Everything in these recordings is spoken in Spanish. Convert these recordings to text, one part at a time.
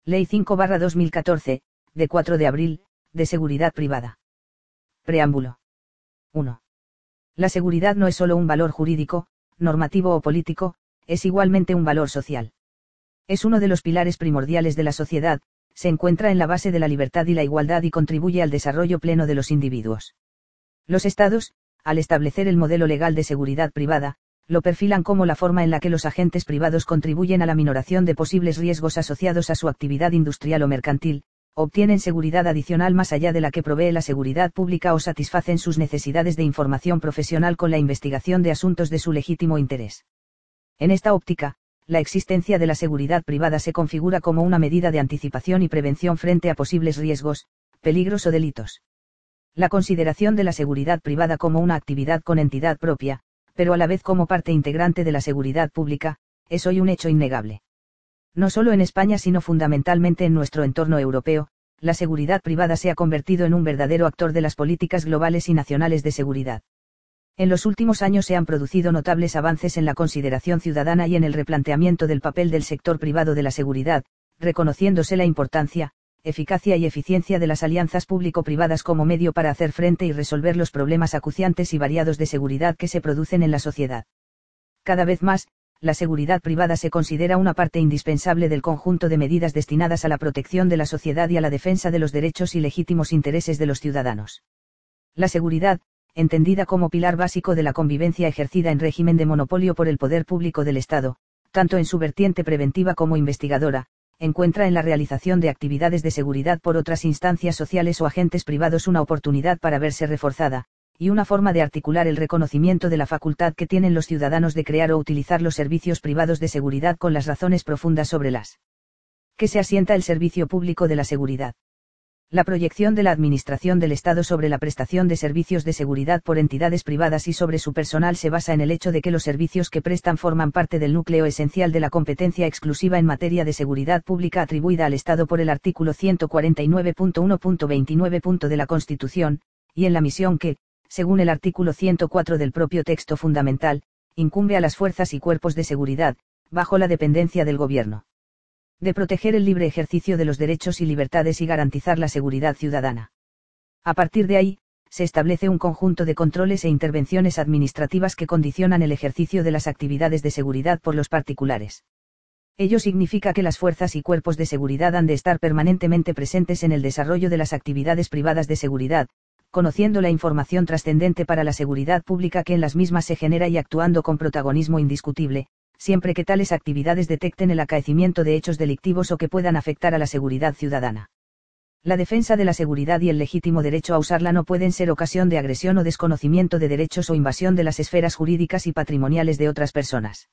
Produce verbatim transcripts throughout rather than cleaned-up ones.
Ley cinco barra dos mil catorce, de cuatro de abril, de seguridad privada. Preámbulo. uno. La seguridad no es solo un valor jurídico, normativo o político, es igualmente un valor social. Es uno de los pilares primordiales de la sociedad, se encuentra en la base de la libertad y la igualdad y contribuye al desarrollo pleno de los individuos. Los estados, al establecer el modelo legal de seguridad privada, lo perfilan como la forma en la que los agentes privados contribuyen a la minoración de posibles riesgos asociados a su actividad industrial o mercantil, obtienen seguridad adicional más allá de la que provee la seguridad pública o satisfacen sus necesidades de información profesional con la investigación de asuntos de su legítimo interés. En esta óptica, la existencia de la seguridad privada se configura como una medida de anticipación y prevención frente a posibles riesgos, peligros o delitos. La consideración de la seguridad privada como una actividad con entidad propia, pero a la vez como parte integrante de la seguridad pública, es hoy un hecho innegable. No solo en España sino fundamentalmente en nuestro entorno europeo, la seguridad privada se ha convertido en un verdadero actor de las políticas globales y nacionales de seguridad. En los últimos años se han producido notables avances en la consideración ciudadana y en el replanteamiento del papel del sector privado de la seguridad, reconociéndose la importancia, eficacia y eficiencia de las alianzas público-privadas como medio para hacer frente y resolver los problemas acuciantes y variados de seguridad que se producen en la sociedad. Cada vez más, la seguridad privada se considera una parte indispensable del conjunto de medidas destinadas a la protección de la sociedad y a la defensa de los derechos y legítimos intereses de los ciudadanos. La seguridad, entendida como pilar básico de la convivencia ejercida en régimen de monopolio por el poder público del Estado, tanto en su vertiente preventiva como investigadora, encuentra en la realización de actividades de seguridad por otras instancias sociales o agentes privados una oportunidad para verse reforzada, y una forma de articular el reconocimiento de la facultad que tienen los ciudadanos de crear o utilizar los servicios privados de seguridad con las razones profundas sobre las que se asienta el servicio público de la seguridad. La proyección de la Administración del Estado sobre la prestación de servicios de seguridad por entidades privadas y sobre su personal se basa en el hecho de que los servicios que prestan forman parte del núcleo esencial de la competencia exclusiva en materia de seguridad pública atribuida al Estado por el artículo ciento cuarenta y nueve punto uno punto veintinueve de la Constitución, y en la misión que, según el artículo ciento cuatro del propio texto fundamental, incumbe a las fuerzas y cuerpos de seguridad, bajo la dependencia del Gobierno, de proteger el libre ejercicio de los derechos y libertades y garantizar la seguridad ciudadana. A partir de ahí, se establece un conjunto de controles e intervenciones administrativas que condicionan el ejercicio de las actividades de seguridad por los particulares. Ello significa que las fuerzas y cuerpos de seguridad han de estar permanentemente presentes en el desarrollo de las actividades privadas de seguridad, conociendo la información trascendente para la seguridad pública que en las mismas se genera y actuando con protagonismo indiscutible, siempre que tales actividades detecten el acaecimiento de hechos delictivos o que puedan afectar a la seguridad ciudadana. La defensa de la seguridad y el legítimo derecho a usarla no pueden ser ocasión de agresión o desconocimiento de derechos o invasión de las esferas jurídicas y patrimoniales de otras personas.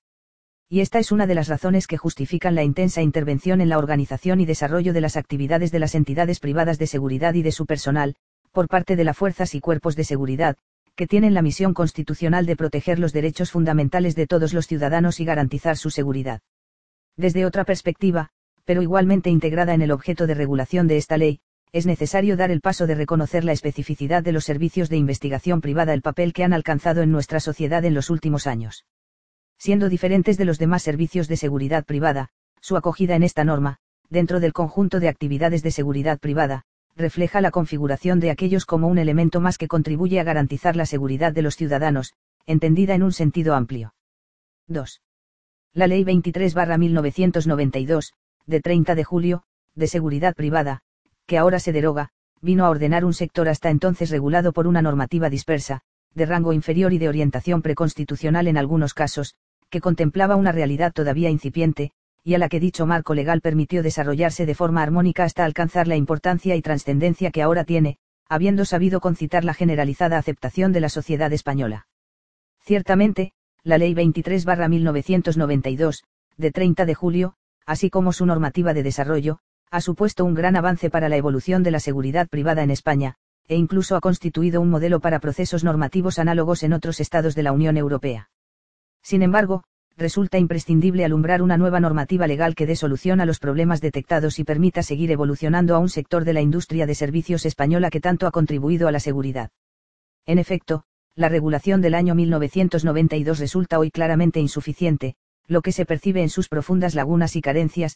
Y esta es una de las razones que justifican la intensa intervención en la organización y desarrollo de las actividades de las entidades privadas de seguridad y de su personal, por parte de las fuerzas y cuerpos de seguridad, que tienen la misión constitucional de proteger los derechos fundamentales de todos los ciudadanos y garantizar su seguridad. Desde otra perspectiva, pero igualmente integrada en el objeto de regulación de esta ley, es necesario dar el paso de reconocer la especificidad de los servicios de investigación privada, el papel que han alcanzado en nuestra sociedad en los últimos años. Siendo diferentes de los demás servicios de seguridad privada, su acogida en esta norma, dentro del conjunto de actividades de seguridad privada, refleja la configuración de aquellos como un elemento más que contribuye a garantizar la seguridad de los ciudadanos, entendida en un sentido amplio. dos. La Ley veintitrés barra mil novecientos noventa y dos, de treinta de julio, de seguridad privada, que ahora se deroga, vino a ordenar un sector hasta entonces regulado por una normativa dispersa, de rango inferior y de orientación preconstitucional en algunos casos, que contemplaba una realidad todavía incipiente, y a la que dicho marco legal permitió desarrollarse de forma armónica hasta alcanzar la importancia y trascendencia que ahora tiene, habiendo sabido concitar la generalizada aceptación de la sociedad española. Ciertamente, la Ley veintitrés barra mil novecientos noventa y dos, de treinta de julio, así como su normativa de desarrollo, ha supuesto un gran avance para la evolución de la seguridad privada en España, e incluso ha constituido un modelo para procesos normativos análogos en otros estados de la Unión Europea. Sin embargo, resulta imprescindible alumbrar una nueva normativa legal que dé solución a los problemas detectados y permita seguir evolucionando a un sector de la industria de servicios española que tanto ha contribuido a la seguridad. En efecto, la regulación del año mil novecientos noventa y dos resulta hoy claramente insuficiente, lo que se percibe en sus profundas lagunas y carencias,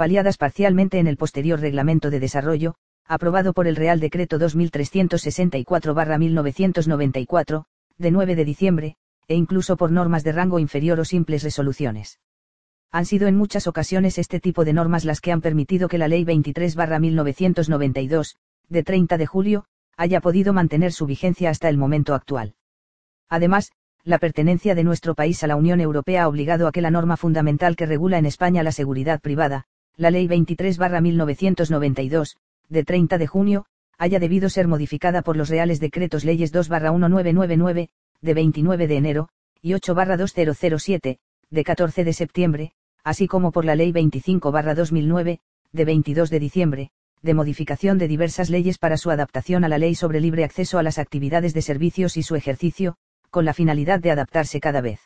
paliadas parcialmente en el posterior Reglamento de Desarrollo, aprobado por el Real Decreto dos mil trescientos sesenta y cuatro barra mil novecientos noventa y cuatro, de nueve de diciembre, e incluso por normas de rango inferior o simples resoluciones. Han sido en muchas ocasiones este tipo de normas las que han permitido que la Ley veintitrés barra mil novecientos noventa y dos, de treinta de julio, haya podido mantener su vigencia hasta el momento actual. Además, la pertenencia de nuestro país a la Unión Europea ha obligado a que la norma fundamental que regula en España la seguridad privada, la Ley veintitrés barra mil novecientos noventa y dos, de treinta de junio, haya debido ser modificada por los Reales Decretos Leyes dos barra mil novecientos noventa y nueve, de veintinueve de enero, y ocho barra dos mil siete, de catorce de septiembre, así como por la Ley veinticinco barra dos mil nueve, de veintidós de diciembre, de modificación de diversas leyes para su adaptación a la Ley sobre libre acceso a las actividades de servicios y su ejercicio, con la finalidad de adaptarse cada vez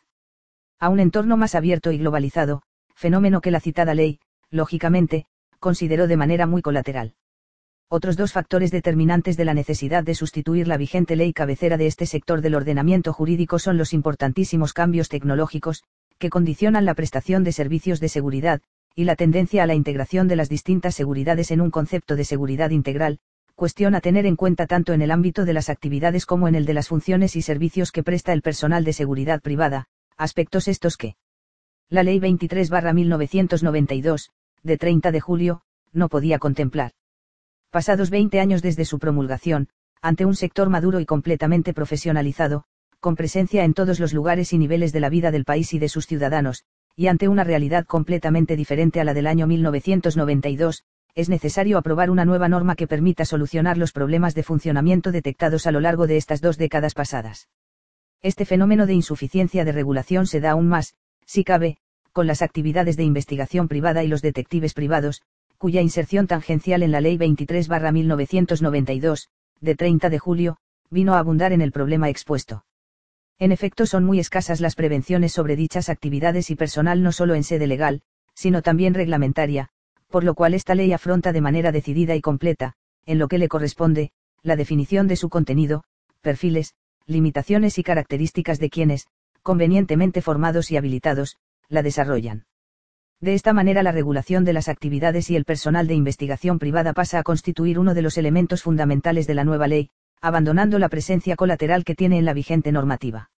a un entorno más abierto y globalizado, fenómeno que la citada ley, lógicamente, consideró de manera muy colateral. Otros dos factores determinantes de la necesidad de sustituir la vigente ley cabecera de este sector del ordenamiento jurídico son los importantísimos cambios tecnológicos, que condicionan la prestación de servicios de seguridad, y la tendencia a la integración de las distintas seguridades en un concepto de seguridad integral, cuestión a tener en cuenta tanto en el ámbito de las actividades como en el de las funciones y servicios que presta el personal de seguridad privada, aspectos estos que la Ley veintitrés barra mil novecientos noventa y dos, de treinta de julio, no podía contemplar. Pasados veinte años desde su promulgación, ante un sector maduro y completamente profesionalizado, con presencia en todos los lugares y niveles de la vida del país y de sus ciudadanos, y ante una realidad completamente diferente a la del año mil novecientos noventa y dos, es necesario aprobar una nueva norma que permita solucionar los problemas de funcionamiento detectados a lo largo de estas dos décadas pasadas. Este fenómeno de insuficiencia de regulación se da aún más, si cabe, con las actividades de investigación privada y los detectives privados, cuya inserción tangencial en la Ley veintitrés barra mil novecientos noventa y dos, de treinta de julio, vino a abundar en el problema expuesto. En efecto, son muy escasas las prevenciones sobre dichas actividades y personal no solo en sede legal, sino también reglamentaria, por lo cual esta ley afronta de manera decidida y completa, en lo que le corresponde, la definición de su contenido, perfiles, limitaciones y características de quienes, convenientemente formados y habilitados, la desarrollan. De esta manera la regulación de las actividades y el personal de investigación privada pasa a constituir uno de los elementos fundamentales de la nueva ley, abandonando la presencia colateral que tiene en la vigente normativa.